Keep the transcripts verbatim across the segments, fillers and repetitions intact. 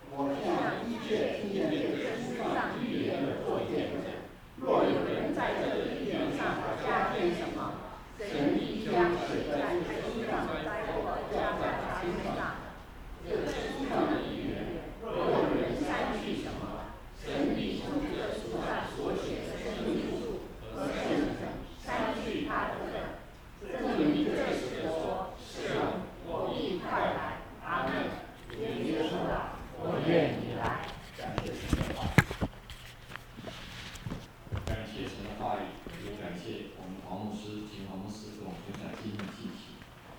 我向一切听见这书上预言的做见证。若有人在这地上加添什么，神必将写在这书上的灾祸加在他身上。这书上的预言，若有人删去什么，神必从这书上所写的生命树和圣城删去他的份。证明这时的说：是啊，我必快来。阿门。耶稣啊，我愿你来。感谢神的话， 感谢神的话语，也感谢我们黄牧师、秦黄牧师跟我们分享经验信息。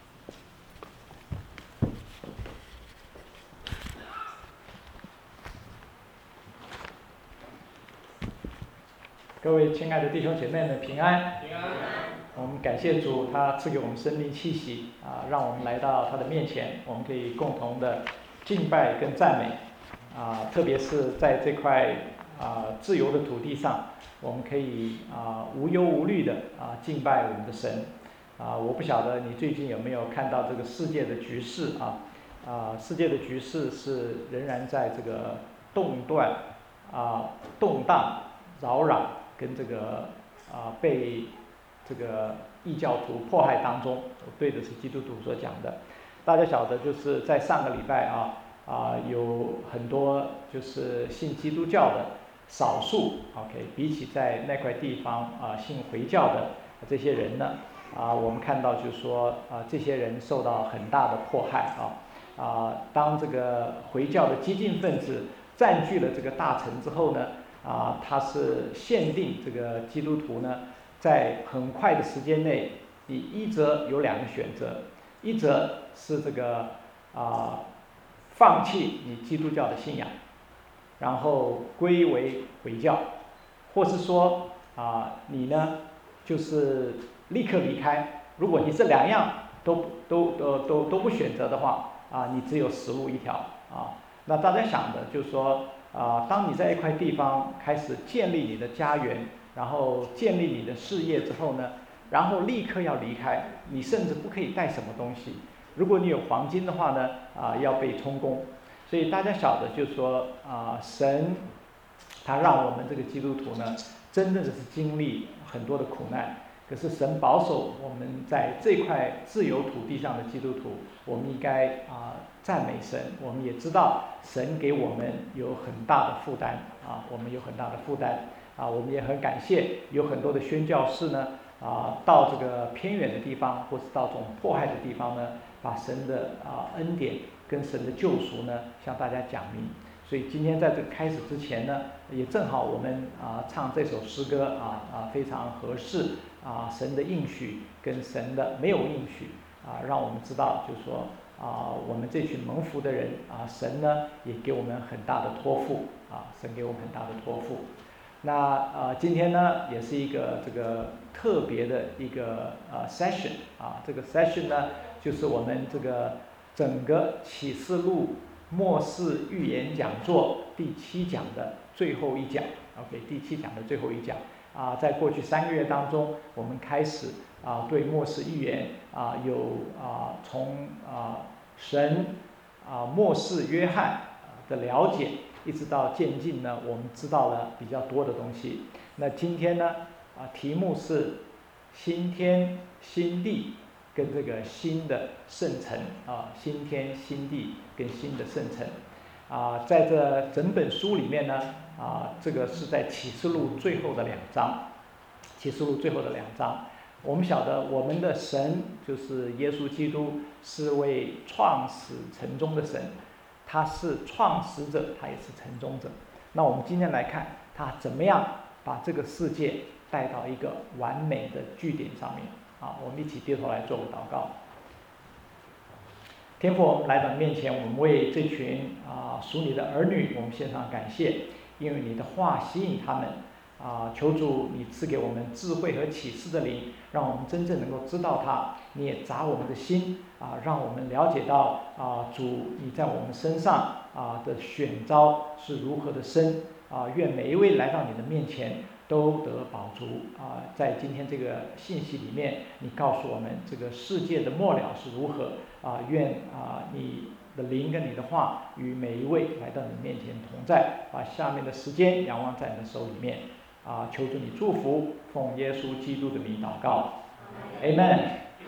各位亲爱的弟兄姐妹们，平安！ 平安！ 我们感谢主，他赐给我们生命气息啊，让我们来到他的面前，我们可以共同的敬拜跟赞美啊，特别是在这块啊自由的土地上，我们可以啊无忧无虑的啊敬拜我们的神啊。我不晓得你最近有没有看到这个世界的局势啊？啊，世界的局势是仍然在这个动乱啊、动荡、扰攘。跟这个啊、呃、被这个异教徒迫害当中，我对的是基督徒所讲的。大家晓得，就是在上个礼拜啊啊、呃、有很多就是信基督教的少数 ，OK， 比起在那块地方啊、呃、信回教的这些人呢啊、呃，我们看到就是说啊、呃、这些人受到很大的迫害啊啊、呃，当这个回教的激进分子占据了这个大城之后呢。啊，它是限定这个基督徒呢，在很快的时间内，你一则有两个选择，一则是这个啊放弃你基督教的信仰，然后归为回教，或是说啊你呢就是立刻离开。如果你这两样都都都都都不选择的话，啊你只有死路一条啊。那大家想的就是说。啊，当你在一块地方开始建立你的家园，然后建立你的事业之后呢，然后立刻要离开，你甚至不可以带什么东西。如果你有黄金的话呢，啊，要被充公。所以大家晓得，就是说啊，神他让我们这个基督徒呢，真正的是经历很多的苦难。可是神保守我们在这块自由土地上的基督徒，我们应该啊赞美神。我们也知道神给我们有很大的负担啊，我们有很大的负担啊，我们也很感谢有很多的宣教士呢啊到这个偏远的地方，或是到这种迫害的地方呢，把神的啊恩典跟神的救赎呢向大家讲明。所以今天在这个开始之前呢，也正好我们啊唱这首诗歌啊啊非常合适啊，神的应许跟神的没有应许啊，让我们知道就是说啊我们这群蒙福的人啊，神呢也给我们很大的托付啊，神给我们很大的托付。那啊今天呢也是一个这个特别的一个呃 session 啊，这个 session 呢就是我们这个整个启示录末世预言讲座第七讲的最后一讲 ，OK， 第七讲的最后一讲啊，在过去三个月当中，我们开始啊对末世预言啊有啊从啊神啊末世约翰的了解，一直到渐进呢，我们知道了比较多的东西。那今天呢啊题目是新天新地。跟这个新的圣城啊，新天新地跟新的圣城啊，在这整本书里面呢啊，这个是在启示录最后的两章，启示录最后的两章，我们晓得我们的神就是耶稣基督，是为创始成终的神，他是创始者，他也是成终者。那我们今天来看他怎么样把这个世界带到一个完美的据点上面。好，我们一起低头来做个祷告。天父，我们来到你面前，我们为这群啊属你的儿女，我们献上感谢，因为你的话吸引他们啊，求主你赐给我们智慧和启示的灵，让我们真正能够知道它。你也扎我们的心啊，让我们了解到啊主你在我们身上啊的选召是如何的深啊，愿每一位来到你的面前都得饱足啊！在今天这个信息里面，你告诉我们这个世界的末了是如何啊？愿啊你的灵跟你的话与每一位来到你面前同在，把下面的时间仰望在你的手里面，啊，求主你祝福，奉耶稣基督的名祷告 ，Amen。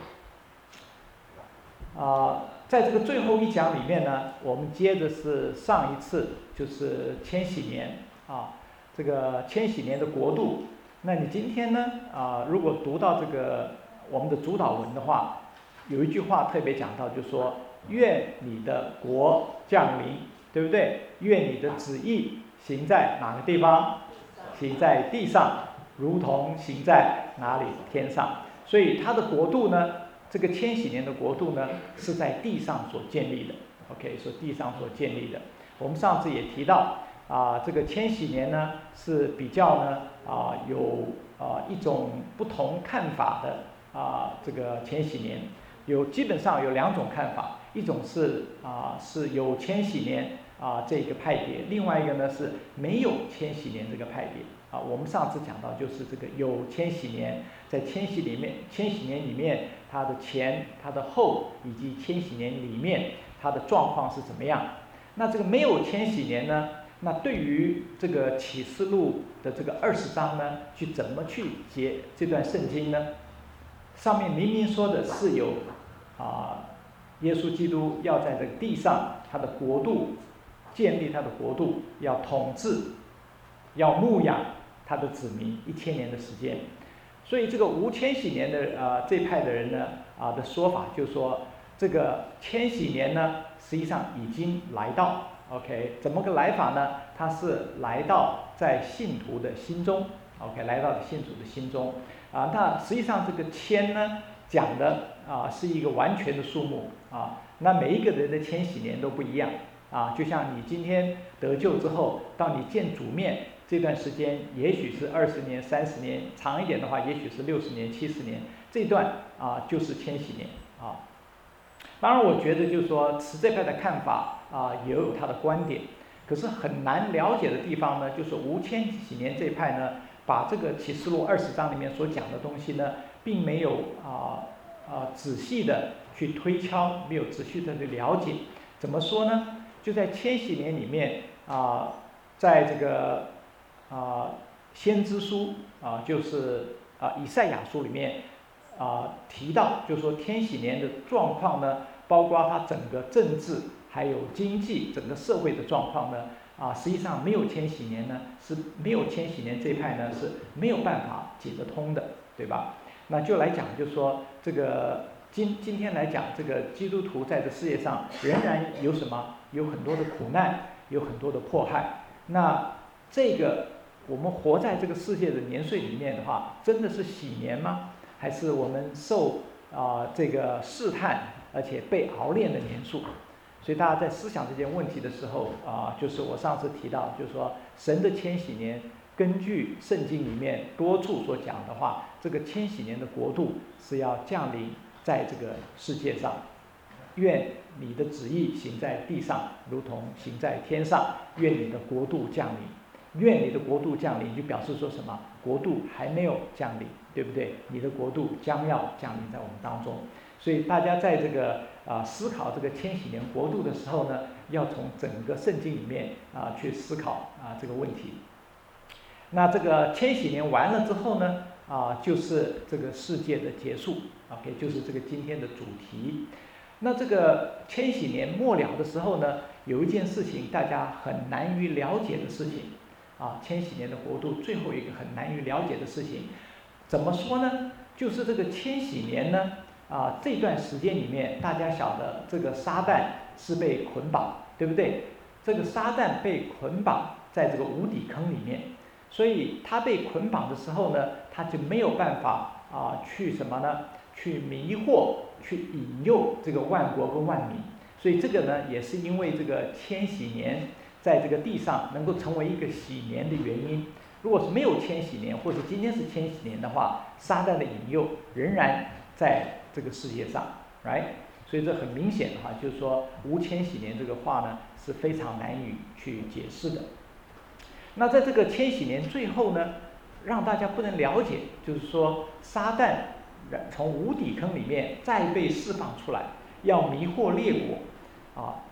啊，在这个最后一讲里面呢，我们接着是上一次就是千禧年啊，这个千禧年的国度。那你今天呢啊，如果读到这个我们的主导文的话，有一句话特别讲到，就说愿你的国降临，对不对？愿你的旨意行在哪个地方？行在地上，如同行在哪里？天上。所以他的国度呢，这个千禧年的国度呢，是在地上所建立的。OK， 是地上所建立的。我们上次也提到啊，这个千禧年呢是比较呢啊有啊一种不同看法的啊这个千禧年，有基本上有两种看法，一种是啊是有千禧年啊这个派别，另外一个呢是没有千禧年这个派别啊。我们上次讲到就是这个有千禧年，在千禧里面，千禧年里面它的前、它的后以及千禧年里面它的状况是怎么样？那这个没有千禧年呢？那对于这个启示录的这个二十章呢，去怎么去解这段圣经呢？上面明明说的是有啊，耶稣基督要在这个地上他的国度建立他的国度，要统治，要牧养他的子民一千年的时间。所以这个无千禧年的啊这派的人呢啊的说法，就是说这个千禧年呢实际上已经来到。OK， 怎么个来法呢？它是来到在信徒的心中 ，OK， 来到信徒的心中啊。那实际上这个千呢讲的啊是一个完全的数目啊。那每一个人的千禧年都不一样啊。就像你今天得救之后，到你见主面这段时间，也许是二十年、三十年，长一点的话，也许是六十年、七十年，这段啊就是千禧年啊。当然，我觉得就是说持这派的看法。啊，也有他的观点，可是很难了解的地方呢，就是无千禧年这一派呢，把这个启示录二十章里面所讲的东西呢，并没有啊啊仔细的去推敲，没有仔细的去了解。怎么说呢？就在千禧年里面啊，在这个啊先知书啊，就是啊以赛亚书里面啊提到，就是说千禧年的状况呢，包括它整个政治。还有经济整个社会的状况呢，啊，实际上没有千禧年呢，是没有千禧年这一派呢是没有办法解得通的，对吧？那就来讲，就是说这个今今天来讲，这个基督徒在这世界上仍然有什么？有很多的苦难，有很多的迫害。那这个我们活在这个世界的年岁里面的话，真的是喜年吗？还是我们受啊这个试探，而且被熬炼的年数？所以大家在思想这件问题的时候啊，就是我上次提到，就是说神的千禧年，根据圣经里面多处所讲的话，这个千禧年的国度是要降临在这个世界上。愿你的旨意行在地上，如同行在天上。愿你的国度降临。愿你的国度降临，就表示说什么？国度还没有降临，对不对？你的国度将要降临在我们当中。所以大家在这个啊思考这个千禧年国度的时候呢，要从整个圣经里面啊去思考啊这个问题。那这个千禧年完了之后呢，啊就是这个世界的结束 ，OK， 就是这个今天的主题。那这个千禧年末了的时候呢，有一件事情大家很难于了解的事情啊，千禧年的国度最后一个很难于了解的事情，怎么说呢？就是这个千禧年呢。啊，这段时间里面，大家晓得这个撒旦是被捆绑，对不对？这个撒旦被捆绑在这个无底坑里面，所以他被捆绑的时候呢，他就没有办法啊去什么呢？去迷惑、去引诱这个万国跟万民。所以这个呢，也是因为这个千禧年在这个地上能够成为一个喜年的原因。如果是没有千禧年，或者今天是千禧年的话，撒旦的引诱仍然在这个世界上 ，right？ 所以这很明显的话，就是说无千禧年这个话呢是非常难以去解释的。那在这个千禧年最后呢，让大家不能了解，就是说撒旦从无底坑里面再被释放出来，要迷惑列国啊。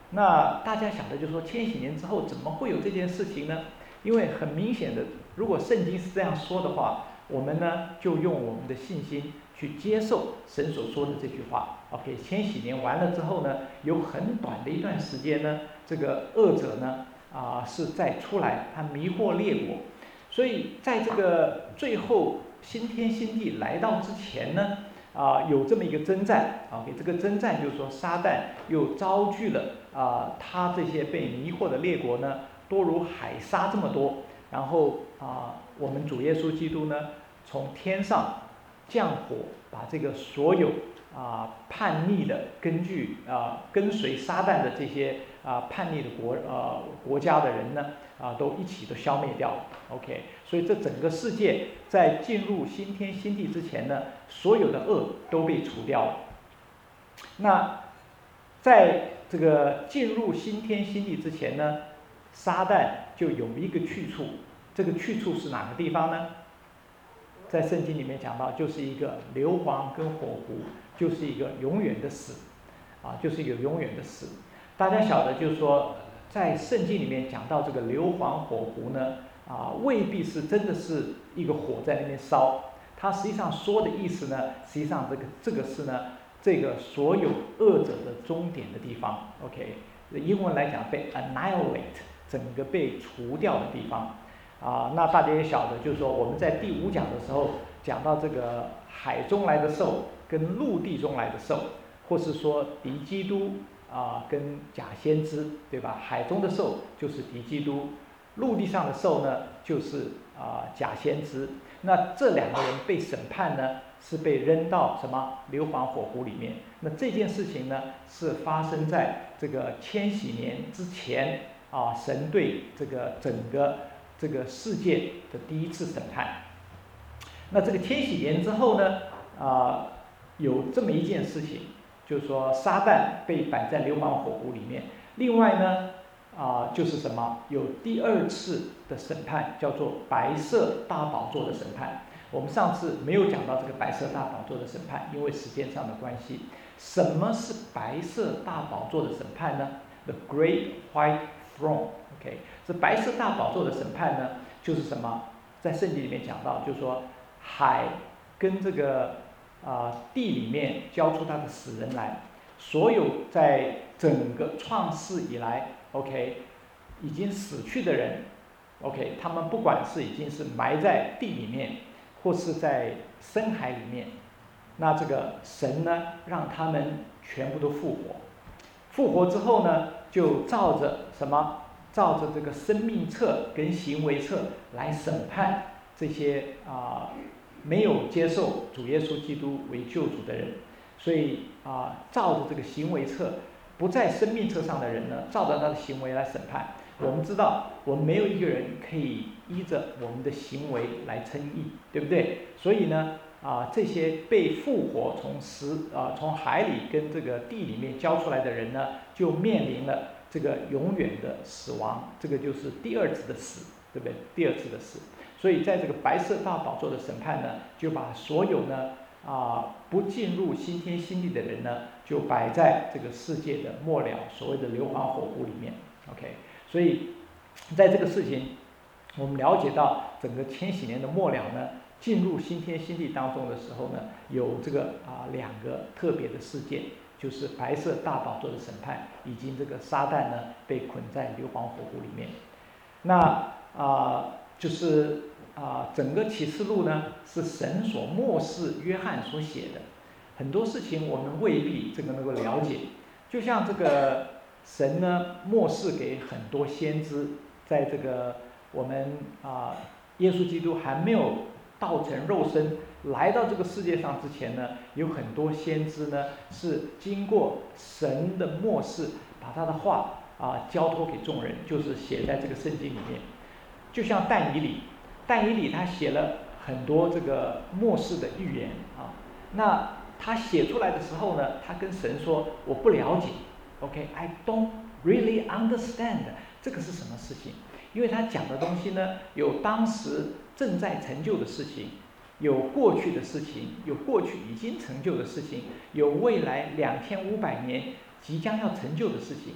那大家想的就是说，千禧年之后怎么会有这件事情呢？因为很明显的，如果圣经是这样说的话，我们呢就用我们的信心去接受神所说的这句话。OK， 千禧年完了之后呢，有很短的一段时间呢，这个恶者呢啊、呃、是再出来，他迷惑列国。所以在这个最后新天新地来到之前呢，啊、呃、有这么一个征战。OK， 这个征战就是说撒旦又招聚了啊、呃、他这些被迷惑的列国呢，多如海沙这么多。然后啊、呃、我们主耶稣基督呢从天上降火，把这个所有啊、呃、叛逆的根据啊、呃、跟随撒旦的这些啊、呃、叛逆的国呃国家的人呢啊、呃、都一起都消灭掉了。OK， 所以这整个世界在进入新天新地之前呢，所有的恶都被除掉了。那在这个进入新天新地之前呢，撒旦就有一个去处，这个去处是哪个地方呢？在圣经里面讲到，就是一个硫磺跟火湖，就是一个永远的死，啊，就是一个永远的死。大家晓得，就是说，在圣经里面讲到这个硫磺火湖呢，啊，未必是真的是一个火在那边烧，它实际上说的意思呢，实际上这个这个是呢，这个所有恶者的终点的地方。OK， 英文来讲被 annihilate， 整个被除掉的地方。啊，那大家也晓得，就是说我们在第五讲的时候讲到这个海中来的兽跟陆地中来的兽，或是说敌基督啊跟假先知，对吧？海中的兽就是敌基督，陆地上的兽呢就是啊假先知。那这两个人被审判呢，是被扔到什么硫磺火湖里面。那这件事情呢，是发生在这个千禧年之前啊，神对这个整个这个世界的第一次审判。那这个千禧年之后呢，啊、呃，有这么一件事情，就是说撒旦被摆在硫磺火湖里面。另外呢，啊、呃，就是什么？有第二次的审判，叫做白色大宝座的审判。我们上次没有讲到这个白色大宝座的审判，因为时间上的关系。什么是白色大宝座的审判呢？ The Great White Throne。OK， 这白色大宝座的审判呢，就是什么？在圣经里面讲到，就是说海跟这个啊、呃、地里面交出他的死人来，所有在整个创世以来 ，OK， 已经死去的人 ，OK， 他们不管是已经是埋在地里面，或是在深海里面，那这个神呢，让他们全部都复活。复活之后呢，就照着什么？照着这个生命册跟行为册来审判这些啊、呃、没有接受主耶稣基督为救主的人。所以啊、呃，照着这个行为册不在生命册上的人呢，照着他的行为来审判。我们知道，我们没有一个人可以依着我们的行为来称义，对不对？所以呢，啊、呃，这些被复活从石啊、呃、从海里跟这个地里面交出来的人呢，就面临了这个永远的死亡，这个就是第二次的死，对不对？第二次的死。所以在这个白色大宝座的审判呢，就把所有呢啊、呃、不进入新天新地的人呢，就摆在这个世界的末了，所谓的硫磺火湖里面。OK， 所以在这个事情，我们了解到整个千禧年的末了呢，进入新天新地当中的时候呢，有这个啊、呃、两个特别的事件。就是白色大宝座的审判，以及这个撒旦呢被捆在硫磺火湖里面。那啊、呃，就是啊、呃，整个启示录呢是神所默示约翰所写的，很多事情我们未必这个能够了解。就像这个神呢默示给很多先知，在这个我们啊、呃、耶稣基督还没有道成肉身来到这个世界上之前呢，有很多先知呢是经过神的默示，把他的话啊交托给众人，就是写在这个圣经里面。就像但以理，但以理他写了很多这个默示的预言啊。那他写出来的时候呢，他跟神说：“我不了解 ，OK，I don't really understand。”这个是什么事情？因为他讲的东西呢，有当时正在成就的事情。有过去的事情，有过去已经成就的事情，有未来两千五百年即将要成就的事情。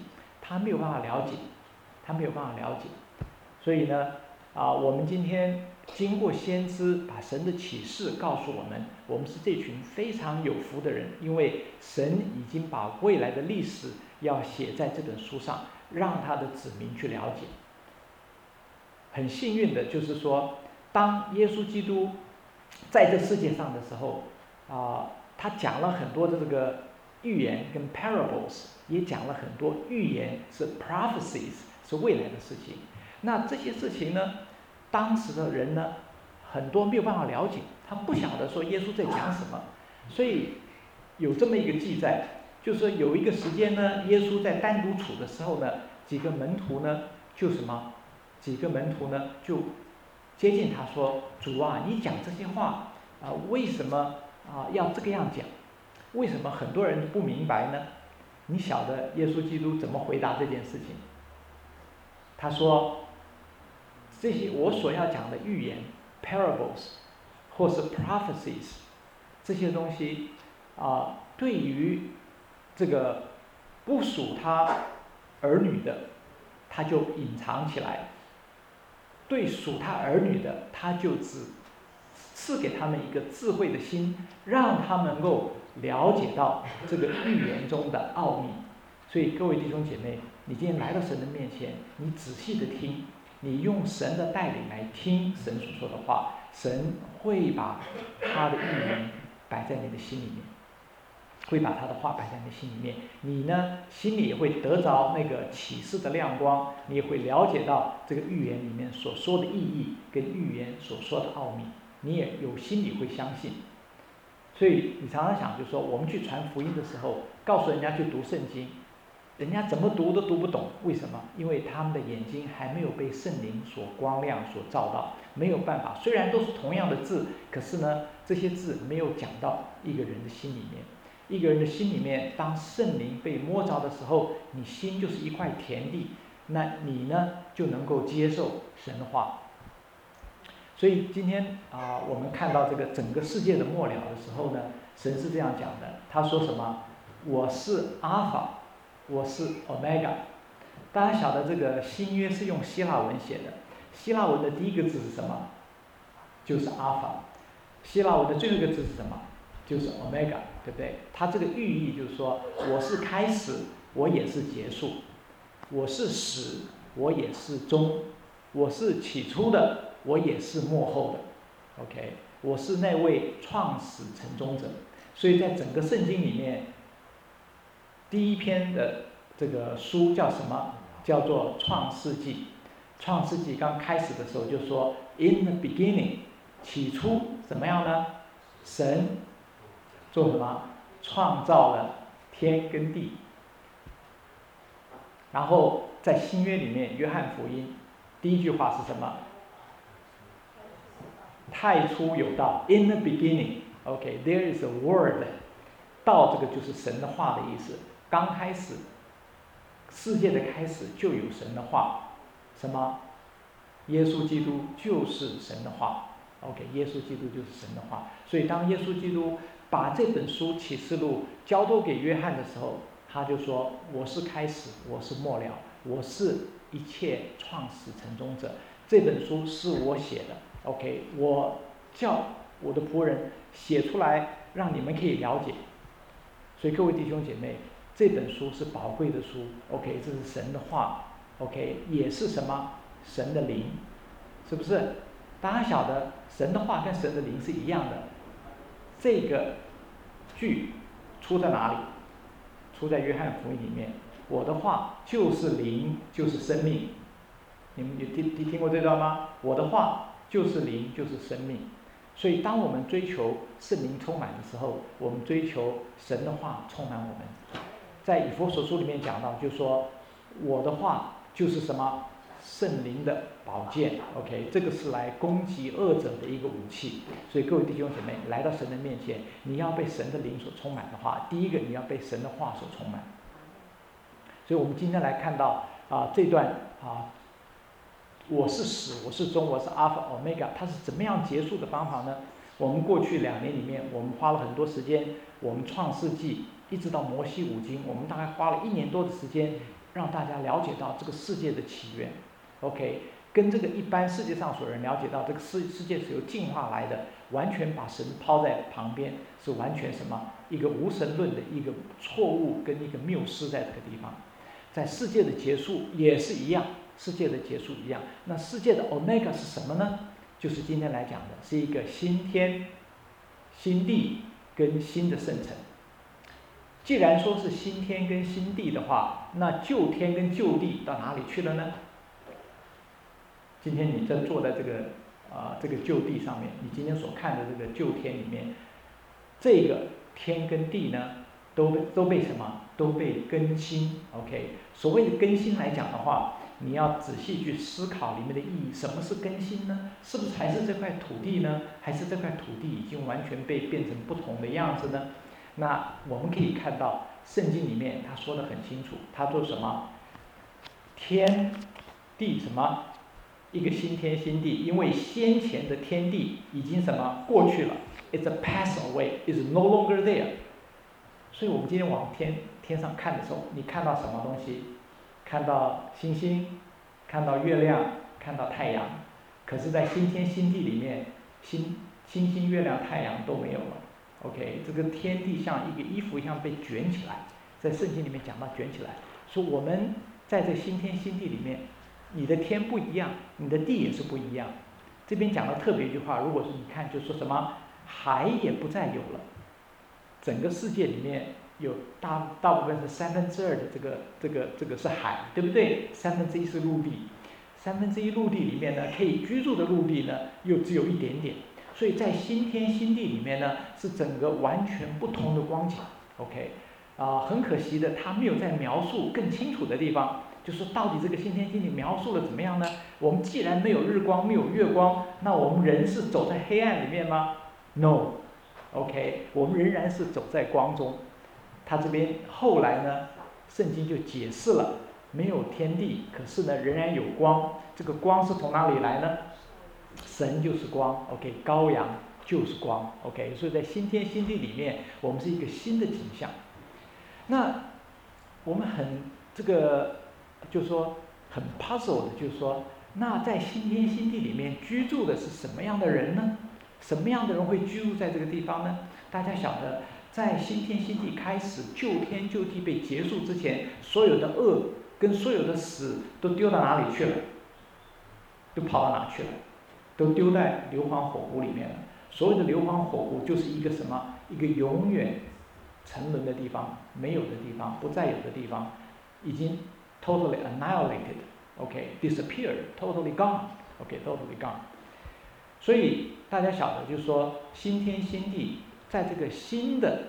他没有办法了解，他没有办法了解。所以呢，啊，我们今天经过先知把神的启示告诉我们，我们是这群非常有福的人，因为神已经把未来的历史要写在这本书上，让他的子民去了解。很幸运的就是说，当耶稣基督在这世界上的时候，啊，他讲了很多的这个预言跟 parables， 也讲了很多预言是 prophecies， 是未来的事情。那这些事情呢，当时的人呢，很多没有办法了解，他不晓得说耶稣在讲什么，所以有这么一个记载，就是说有一个时间呢，耶稣在单独处的时候呢，几个门徒呢就什么，几个门徒呢就接近他说：“主啊，你讲这些话啊，为什么啊要这个样讲？为什么很多人不明白呢？”你晓得耶稣基督怎么回答这件事情？他说：“这些我所要讲的预言 parables 或是 prophecies 这些东西啊，对于这个不属他儿女的，他就隐藏起来；对属他儿女的，他就只赐给他们一个智慧的心，让他们能够了解到这个预言中的奥秘。”所以各位弟兄姐妹，你今天来到神的面前，你仔细的听，你用神的带领来听神所说的话，神会把他的预言摆在你的心里面，会把他的话摆在你的心里面。你呢，心里也会得着那个启示的亮光，你也会了解到这个预言里面所说的意义跟预言所说的奥秘，你也有心里会相信。所以你常常想，就是说我们去传福音的时候，告诉人家去读圣经，人家怎么读都读不懂，为什么？因为他们的眼睛还没有被圣灵所光亮所照到，没有办法。虽然都是同样的字，可是呢，这些字没有讲到一个人的心里面。一个人的心里面，当圣灵被摸着的时候，你心就是一块田地，那你呢就能够接受神的话。所以今天啊、呃，我们看到这个整个世界的末了的时候呢，神是这样讲的，他说什么？我是阿法。我是 Omega， 大家晓得这个新约是用希腊文写的，希腊文的第一个字是什么？就是 Alpha。希腊文的最后一个字是什么？就是 Omega， 对不对？它这个寓意就是说，我是开始，我也是结束；我是始，我也是终；我是起初的，我也是幕后的。OK， 我是那位创始成终者。所以在整个圣经里面，第一篇的这个书叫什么？叫做创世纪。创世纪刚开始的时候就说 In the beginning， 起初怎么样呢？神做什么？创造了天跟地。然后在新约里面，约翰福音第一句话是什么？太初有道 In the beginning， OK， there is a word。 道这个就是神的话的意思。刚开始，世界的开始就有神的话，什么？耶稣基督就是神的话。OK， 耶稣基督就是神的话。所以当耶稣基督把这本书启示录交托给约翰的时候，他就说：“我是开始，我是末了，我是一切创始成终者。这本书是我写的。OK， 我叫我的仆人写出来，让你们可以了解。所以各位弟兄姐妹，这本书是宝贵的书 ，OK， 这是神的话 ，OK， 也是什么？神的灵，是不是？大家晓得，神的话跟神的灵是一样的。这个句出在哪里？出在约翰福音里面。我的话就是灵，就是生命。你们有听听过这段吗？我的话就是灵，就是生命。所以，当我们追求圣灵充满的时候，我们追求神的话充满我们。在以弗所书里面讲到，就说我的话就是什么？圣灵的宝剑 ，OK， 这个是来攻击恶者的一个武器。所以各位弟兄姐妹，来到神的面前，你要被神的灵所充满的话，第一个你要被神的话所充满。所以我们今天来看到啊这段啊，我是始，我是终，我是 Alpha Omega， 它是怎么样结束的方法呢？我们过去两年里面，我们花了很多时间，我们创世纪一直到摩西五经，我们大概花了一年多的时间， 让大家了解到这个世界的起源 ，OK， 跟这个一般世界上所有人了解到这个世世界是由进化来的，完全把神抛在旁边，是完全什么一个无神论的一个错误跟一个谬失在这个地方。在世界的结束也是一样，世界的结束一样。那世界的 Omega 是什么呢？就是今天来讲的，是一个新天、新地跟新的圣城。既然说是新天跟新地的话，那旧天跟旧地到哪里去了呢？今天你正坐在这个啊、呃、这个旧地上面，你今天所看的这个旧天里面，这个天跟地呢，都被都被什么？都被更新。OK， 所谓的更新来讲的话，你要仔细去思考里面的意义。什么是更新呢？是不是还是这块土地呢？还是这块土地已经完全被变成不同的样子呢？那我们可以看到圣经里面他说得很清楚，他做什么？天地什么？一个新天新地，因为先前的天地已经什么过去了 ，it's a pass away, it's no longer there。所以我们今天往天天上看的时候，你看到什么东西？看到星星，看到月亮，看到太阳。可是，在新天新地里面，星星星、月亮、太阳都没有了。OK， 这个天地像一个衣服一样被卷起来，在圣经里面讲到卷起来，说我们在这新天新地里面，你的天不一样，你的地也是不一样。这边讲了特别一句话，如果是你看，就说什么海也不再有了，整个世界里面有大大部分是三分之二的这个这个这个是海，对不对？三分之一是陆地，三分之一陆地里面呢，可以居住的陆地呢，又只有一点点。所以在新天新地里面呢，是整个完全不同的光景。OK， 啊、呃，很可惜的，他没有在描述更清楚的地方，就是到底这个新天新地描述了怎么样呢？我们既然没有日光，没有月光，那我们人是走在黑暗里面吗 ？No。OK， 我们仍然是走在光中。他这边后来呢，圣经就解释了，没有天地，可是呢，仍然有光。这个光是从哪里来呢？神就是光 ，OK， 羔羊就是光 ，OK， 所以在新天新地里面，我们是一个新的景象。那我们很这个，就是说很 puzzle 的，就是说，那在新天新地里面居住的是什么样的人呢？什么样的人会居住在这个地方呢？大家晓得，在新天新地开始，旧天旧地被结束之前，所有的恶跟所有的死都丢到哪里去了？都跑到哪去了？都丢在硫磺火湖里面了。所谓的硫磺火湖就是一个什么？一个永远沉沦的地方，没有的地方，不再有的地方，已经 totally annihilated，OK， disappeared， totally gone，OK， totally gone。所以大家晓得，就是说新天新地，在这个新的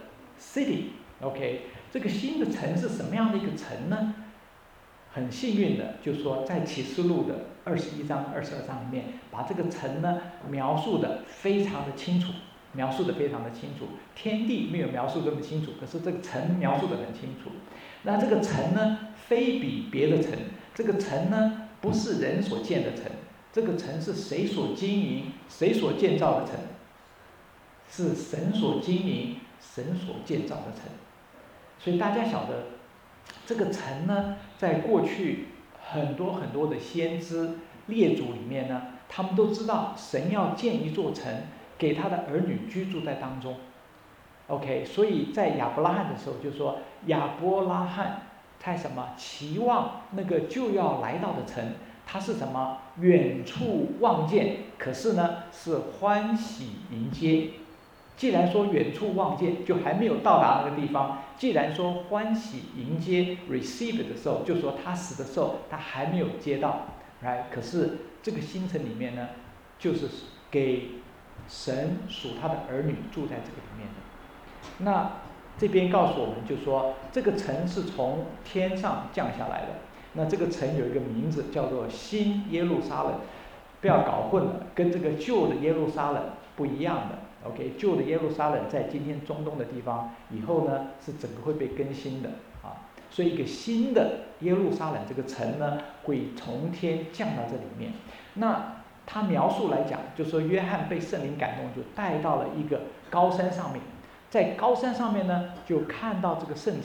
city，OK， 这个新的城是什么样的一个城呢？很幸运的，就是说在启示录的二十一章、二十二章里面，把这个城呢描述的非常的清楚，描述的非常的清楚。天地没有描述这么清楚，可是这个城描述的很清楚。那这个城呢，非比别的城，这个城呢不是人所建的城，这个城是谁所经营、谁所建造的城？是神所经营、神所建造的城。所以大家晓得，这个城呢，在过去很多很多的先知列祖里面呢，他们都知道神要建一座城，给他的儿女居住在当中。OK， 所以在亚伯拉罕的时候就说，亚伯拉罕在什么期望那个就要来到的城，他是什么远处望见，可是呢是欢喜迎接。既然说远处望见，就还没有到达那个地方。既然说欢喜迎接 receive 的时候，就说他死的时候他还没有接到 ，right？ 可是这个新城里面呢，就是给神属他的儿女住在这个里面的。那这边告诉我们，就说这个城是从天上降下来的。那这个城有一个名字叫做新耶路撒冷，不要搞混了，跟这个旧的耶路撒冷不一样的。OK， 旧的耶路撒冷在今天中东的地方，以后呢是整个会被更新的啊，所以一个新的耶路撒冷这个城呢，会从天降到这里面。那他描述来讲，就说约翰被圣灵感动，就带到了一个高山上面，在高山上面呢，就看到这个圣城，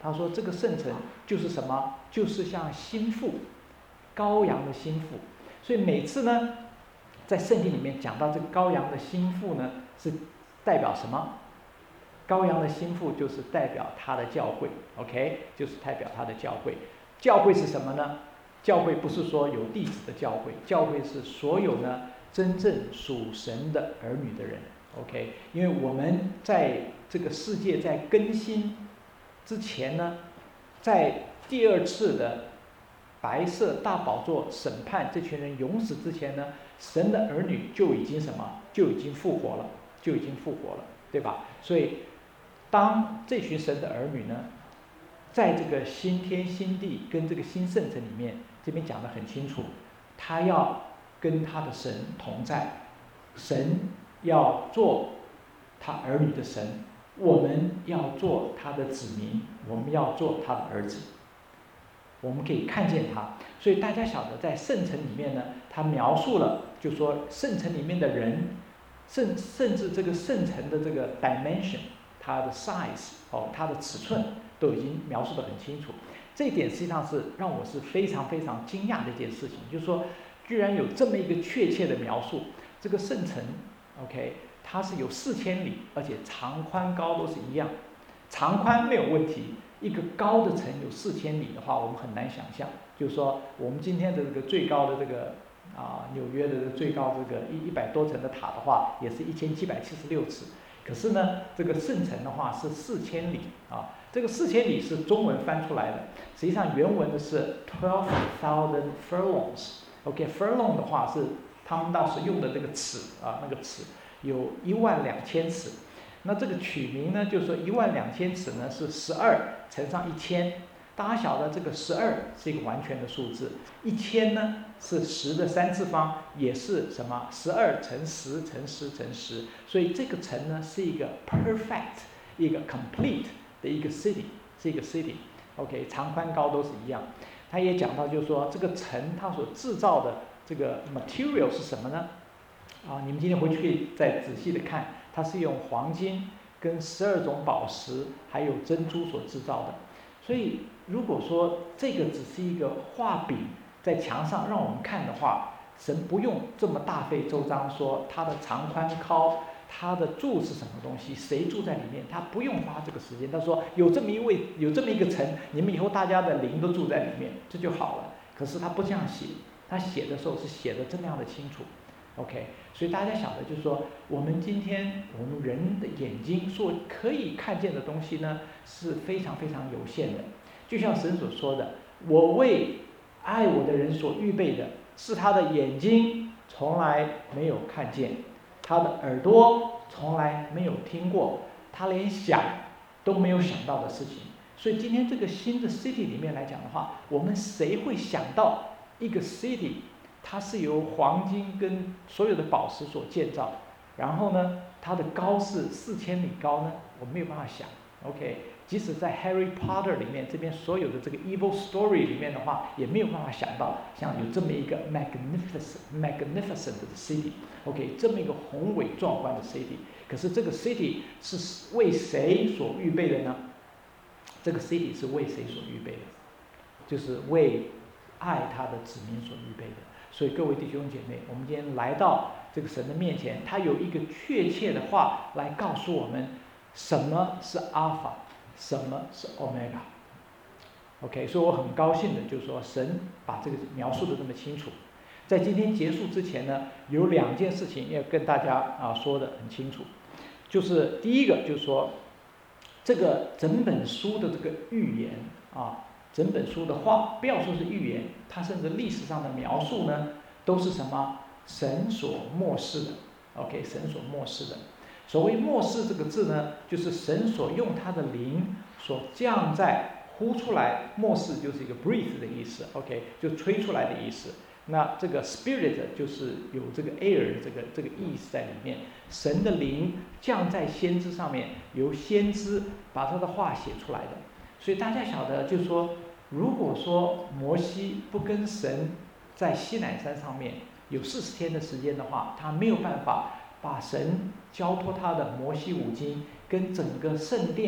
他说这个圣城就是什么？就是像心腹，羔羊的心腹。所以每次呢，在圣经里面讲到这个羔羊的心腹呢，是代表什么？羔羊的心腹就是代表他的教会 ，OK， 就是代表他的教会。教会是什么呢？教会不是说有弟子的教会，教会是所有呢真正属神的儿女的人 ，OK。因为我们在这个世界在更新之前呢，在第二次的白色大宝座审判这群人永死之前呢，神的儿女就已经什么？就已经复活了，就已经复活了，对吧？所以当这群神的儿女呢，在这个新天新地跟这个新圣城里面，这边讲得很清楚，他要跟他的神同在，神要做他儿女的神，我们要做他的子民，我们要做他的儿子，我们可以看见他。所以大家晓得，在圣城里面呢，他描述了，就说圣城里面的人，甚甚至这个圣城的这个 dimension， 它的 size 哦，它的尺寸都已经描述得很清楚。这一点实际上是让我是非常非常惊讶的一件事情，就是说，居然有这么一个确切的描述，这个圣城 ，OK， 它是有四千里，而且长宽高都是一样，长宽没有问题。一个高的城有四千里的话，我们很难想象，就是说我们今天的这个最高的这个啊纽约的最高这个一一百多层的塔的话，也是一千七百七十六尺。可是呢，这个圣城的话是四千里啊，这个四千里是中文翻出来的，实际上原文的是 twelve thousand furlongs。OK，furlong 的话是他们当时用的这个尺啊，那个尺有一万两千尺。那这个取名呢，就是说一万两千尺呢是十二乘上一千，大家晓得这个十二是一个完全的数字，一千呢是十的三次方，也是什么十二乘十乘十乘十，所以这个城呢是一个 perfect 一个 complete 的一个 city， 是一个 city。OK， 长宽高都是一样。他也讲到，就是说这个城它所制造的这个 material 是什么呢？啊，你们今天回去可以再仔细的看。它是用黄金跟十二种宝石还有珍珠所制造的，所以如果说这个只是一个画饼在墙上让我们看的话，神不用这么大费周章说它的长宽高，它的住是什么东西，谁住在里面，他不用花这个时间。他说有这么一位，有这么一个城，你们以后大家的灵都住在里面，这就好了。可是他不这样写，他写的时候是写的这么样的清楚。OK， 所以大家晓得，就是说，我们今天我们人的眼睛所可以看见的东西呢，是非常非常有限的。就像神所说的，我为爱我的人所预备的，是他的眼睛从来没有看见，他的耳朵从来没有听过，他连想都没有想到的事情。所以今天这个新的 city 里面来讲的话，我们谁会想到一个 city？它是由黄金跟所有的宝石所建造，然后呢，它的高是四千里高呢，我没有办法想。OK， 即使在 Harry Potter 里面，这边所有的这个 Evil Story 里面的话，也没有办法想到像有这么一个 magnificent magnificent 的 city。OK， 这么一个宏伟壮观的 city。可是这个 city 是为谁所预备的呢？这个 city 是为谁所预备的？就是为爱他的子民所预备的。所以各位弟兄姐妹，我们今天来到这个神的面前，他有一个确切的话来告诉我们什么是阿尔法，什么是欧米伽。OK， 所以我很高兴的就是说，神把这个描述的这么清楚。在今天结束之前呢，有两件事情要跟大家啊说的很清楚，就是第一个就是说，这个整本书的这个预言啊。整本书的话，不要说是预言，它甚至历史上的描述呢，都是什么？神所默示的。OK， 神所默示的。所谓默示这个字呢，就是神所用他的灵所降在呼出来，默示就是一个 breathe 的意思。OK， 就吹出来的意思。那这个 spirit 就是有这个 air 这个这个意思在里面。神的灵降在先知上面，由先知把他的话写出来的。所以大家晓得，就是说，如果说摩西不跟神在西乃山上面有四十天的时间的话，他没有办法把神交托他的摩西五经跟整个圣殿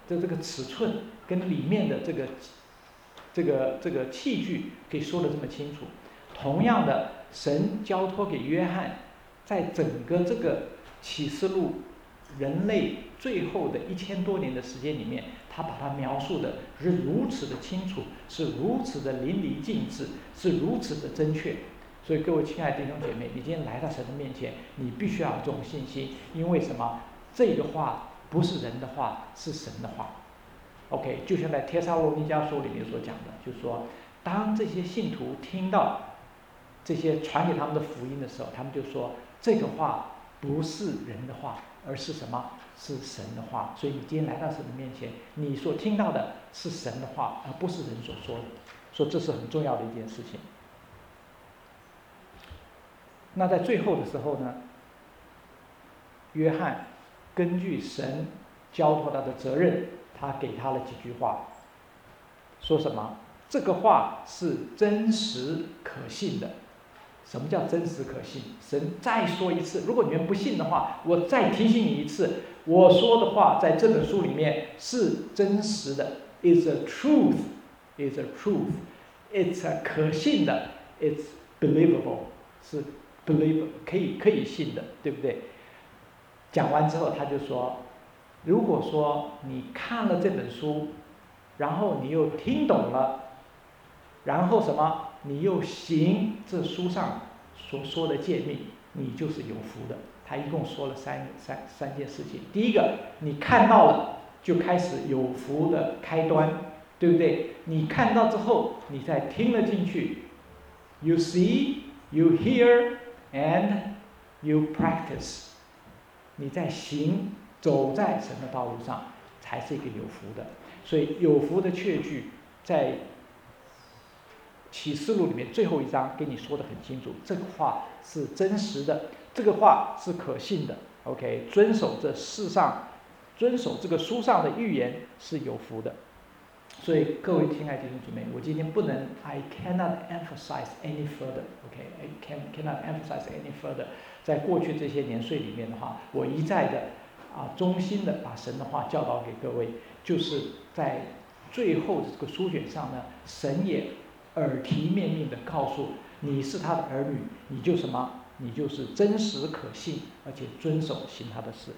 的这个尺寸跟里面的这个这个这个器具可以说得这么清楚。同样的，神交托给约翰，在整个这个启示录人类最后的一千多年的时间里面，他把它描述的是如此的清楚，是如此的淋漓尽致，是如此的正确。所以各位亲爱的弟兄姐妹，你今天来到神的面前，你必须要有这种信心，因为什么？这个话不是人的话，是神的话。OK， 就像在帖撒罗尼迦书里面所讲的，就是说，当这些信徒听到这些传给他们的福音的时候，他们就说这个话不是人的话，而是什么？是神的话。所以你今天来到神的面前，你所听到的是神的话，而不是人所说的。所以这是很重要的一件事情。那在最后的时候呢，约翰根据神交托他的责任，他给他了几句话，说什么？这个话是真实可信的。什么叫真实可信？神再说一次，如果你们不信的话，我再提醒你一次，我说的话在这本书里面是真实的 ，is a truth, is a truth, it's a 可信的 ，it's believable， 是 believable 可以可以信的，对不对？讲完之后，他就说，如果说你看了这本书，然后你又听懂了，然后什么？你又行这书上所说的诫命，你就是有福的。他一共说了三三三件事情。第一个，你看到了，就开始有福的开端，对不对？你看到之后，你再听了进去 ，you see, you hear, and you practice。你在行，走在神的道路上，才是一个有福的。所以有福的确据在启示录里面最后一章给你说得很清楚，这个话是真实的，这个话是可信的。OK， 遵守这世上，遵守这个书上的预言是有福的。所以各位亲爱的弟兄姊妹，我今天不能 I cannot emphasize any further。OK，I can cannot emphasize any further。在过去这些年岁里面的话，我一再的啊衷心的把神的话教导给各位，就是在最后的这个书卷上呢，神也耳提面命的告诉你是他的儿女，你就什么？你就是真实可信，而且遵守行他的事。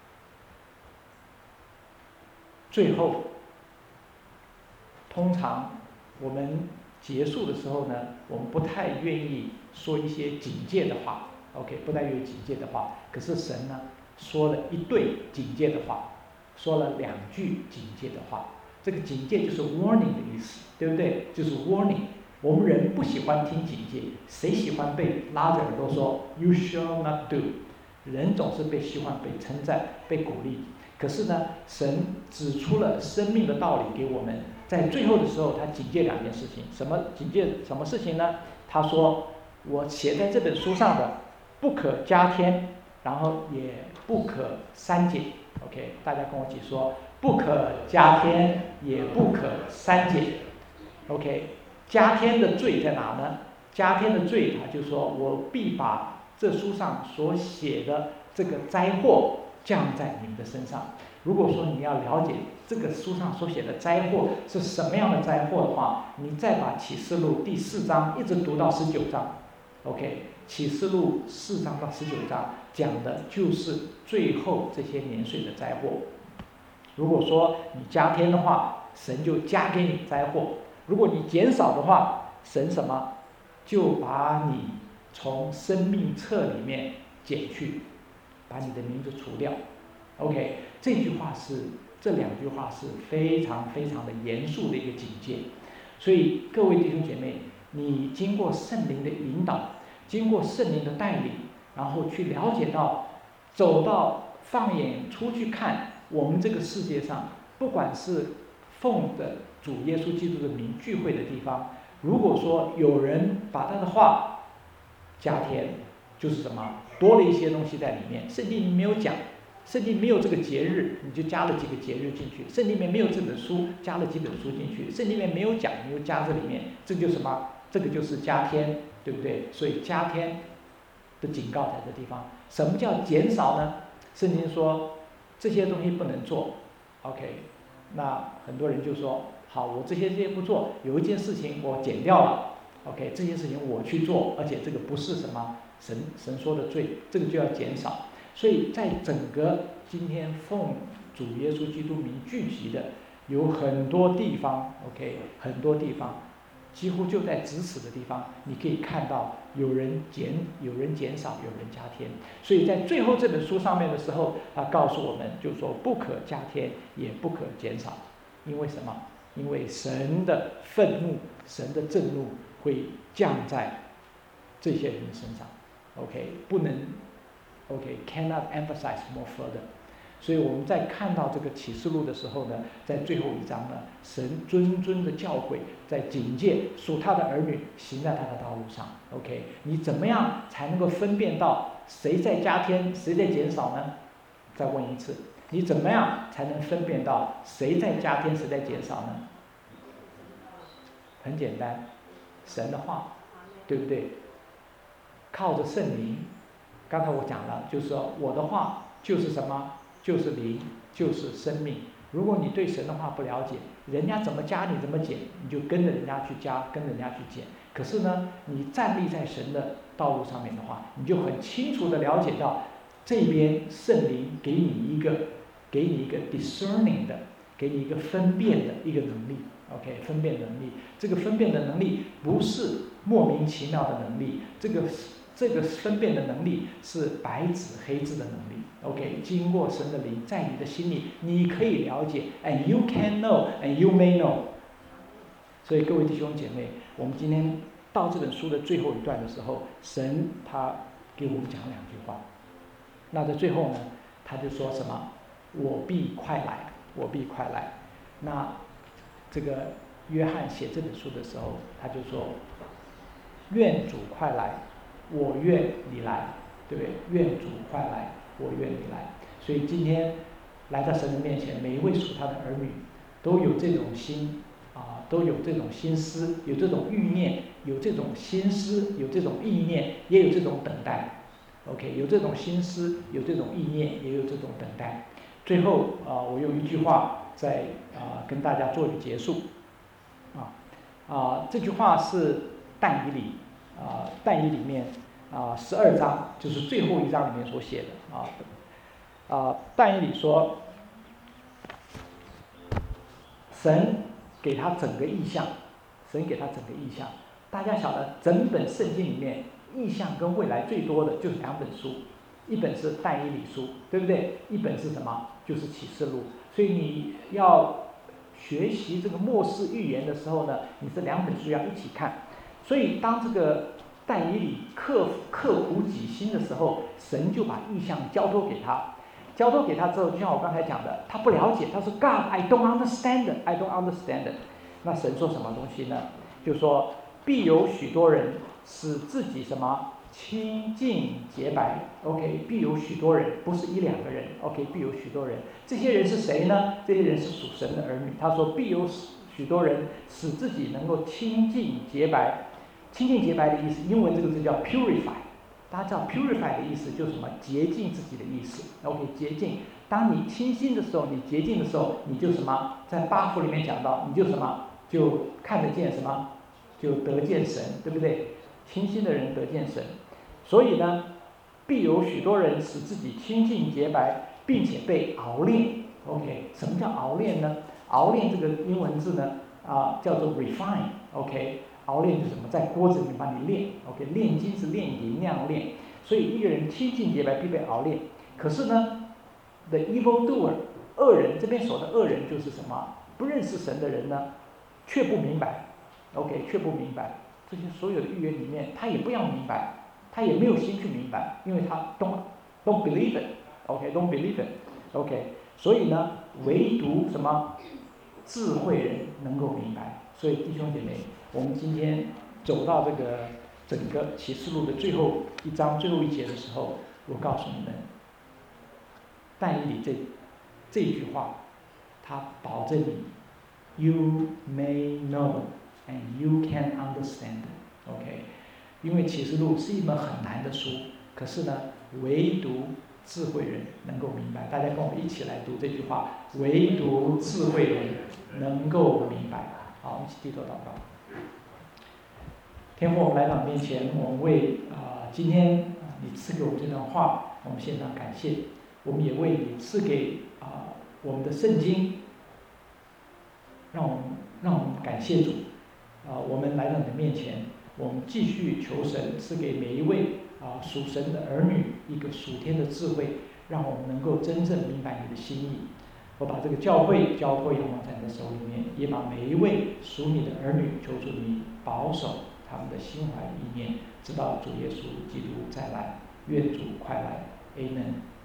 最后，通常我们结束的时候呢，我们不太愿意说一些警戒的话 ，OK， 不太愿意警戒的话。可是神呢，说了一对警戒的话，说了两句警戒的话。这个警戒就是 warning 的意思，对不对？就是 warning。我们人不喜欢听警戒，谁喜欢被拉着耳朵说 "You shall not do"？ 人总是被喜欢被称赞、被鼓励。可是呢，神指出了生命的道理给我们，在最后的时候，他警戒两件事情。什么警戒？什么事情呢？他说：“我写在这本书上的，不可加添，然后也不可删减。” OK， 大家跟我一起说。不可加添，也不可删减。OK， 加添的罪在哪呢？加添的罪，他就说我必把这书上所写的这个灾祸降在你们的身上。如果说你要了解这个书上所写的灾祸是什么样的灾祸的话，你再把启示录第四章一直读到十九章。OK， 启示录四章到十九章讲的就是最后这些年岁的灾祸。如果说你加添的话，神就加给你灾祸；如果你减少的话，神什么就把你从生命册里面减去，把你的名字除掉。OK， 这句话是这两句话是非常非常的严肃的一个警戒。所以各位弟兄姐妹，你经过圣灵的引导，经过圣灵的带领，然后去了解到，走到放眼出去看。我们这个世界上，不管是奉着主耶稣基督的名聚会的地方，如果说有人把他的话加添，就是什么多了一些东西在里面。圣经里面没有讲，圣经没有这个节日，你就加了几个节日进去；圣经里面没有这本书，加了几本书进去；圣经里面没有讲，你又加这里面，这就是什么？这个就是加添，对不对？所以加添的警告在这地方。什么叫减少呢？圣经说。这些东西不能做 ，OK， 那很多人就说，好，我这些这些不做，有一件事情我减掉了 ，OK， 这件事情我去做，而且这个不是什么神神说的罪，这个就要减少。所以在整个今天奉主耶稣基督名聚集的有很多地方 ，OK， 很多地方，几乎就在咫尺的地方，你可以看到有人减，有人减少，有人加添。所以在最后这本书上面的时候，他告诉我们，就说不可加添，也不可减少，因为什么？因为神的愤怒，神的震怒会降在这些人身上。OK， 不能 OK，cannot emphasize more further。所以我们在看到这个启示录的时候呢，在最后一章呢，神谆谆的教诲，在警戒属他的儿女行在他的道路上。OK， 你怎么样才能够分辨到谁在加添，谁在减少呢？再问一次，你怎么样才能分辨到谁在加添，谁在减少呢？很简单，神的话，对不对？靠着圣灵，刚才我讲了，就是说我的话就是什么？就是灵，就是生命。如果你对神的话不了解，人家怎么加你怎么减，你就跟着人家去加，跟着人家去减。可是呢，你站立在神的道路上面的话，你就很清楚的了解到，这边圣灵给你一个，给你一个 discerning 的，给你一个分辨的一个能力。OK， 分辨能力，这个分辨的能力不是莫名其妙的能力，这个这个分辨的能力是白纸黑字的能力。OK， 经过神的灵在你的心里，你可以了解 ，and you can know and you may know。所以各位弟兄姐妹，我们今天到这本书的最后一段的时候，神他给我们讲两句话。那在最后呢，他就说什么？我必快来，我必快来。那这个约翰写这本书的时候，他就说：“愿主快来，我愿你来，对不对？愿主快来，我愿你来。”所以今天来到神的面前，每一位属他的儿女都有这种心啊，都有这种心思，有这种欲念，有这种心思，有这种意念，也有这种等待。OK， 有这种心思，有这种意念，也有这种等待。最后啊，我用一句话。在啊、呃，跟大家做一个结束，啊啊，这句话是但以理啊，但以理里面啊十二章，就是最后一章里面所写的啊啊，但以理说，神给他整个意象，神给他整个意象，大家晓得，整本圣经里面意象跟未来最多的就是两本书，一本是但以理书，对不对？一本是什么？就是启示录。所以你要学习这个末世预言的时候呢，你这两本书要一起看。所以当这个但以理刻刻苦己心的时候，神就把意象交托给他。交托给他之后，就像我刚才讲的，他不了解，他说 God, I don't understand, I don't understand。那神说什么东西呢？就说必有许多人使自己什么？清净洁白 ，OK， 必有许多人，不是一两个人 ，OK， 必有许多人。这些人是谁呢？这些人是属神的儿女。他说必有许多人使自己能够清净洁白。清净洁白的意思，英文这个字叫 purify。大家知道 purify 的意思就是什么？洁净自己的意思。OK， 洁净。当你清新的时候，你洁净的时候，你就什么？在八福里面讲到，你就什么？就看得见什么？就得见神，对不对？清新的人得见神。所以呢，必有许多人使自己清净洁白，并且被熬炼。OK， 什么叫熬炼呢？熬炼这个英文字呢，啊，叫做 refine。OK， 熬炼是什么？在锅子里面把你炼。OK， 炼金是炼银那样炼。所以一个人清净洁白必被熬炼。可是呢 ，the evil doer， 恶人这边说的恶人就是什么？不认识神的人呢，却不明白。OK， 却不明白这些所有的预言里面，他也不要明白。他也没有心去明白，因为他 don't don't believe it，OK，don't believe it，OK，所以呢，唯独什么智慧人能够明白。所以弟兄姐妹，我们今天走到这个整个启示录的最后一章最后一节的时候，我告诉你们，但以理这这句话，他保证你 ，you may know and you can understand，OK。因为启示录是一本很难的书，可是呢，唯独智慧人能够明白。大家跟我一起来读这句话：唯独智慧人能够明白。好，我们一起低头祷告。天父，我们来到你面前，我们为啊、呃、今天啊、你赐给我们这段话，我们献上感谢。我们也为你赐给啊、呃、我们的圣经，让我们让我们感谢主。啊、呃，我们来到你的面前，我们继续求神赐给每一位啊、呃、属神的儿女一个属天的智慧，让我们能够真正明白你的心意。我把这个教会交托仰望在你的手里面，也把每一位属你的儿女求主你保守他们的心怀意念，直到主耶稣基督再来。愿主快来 ，Amen。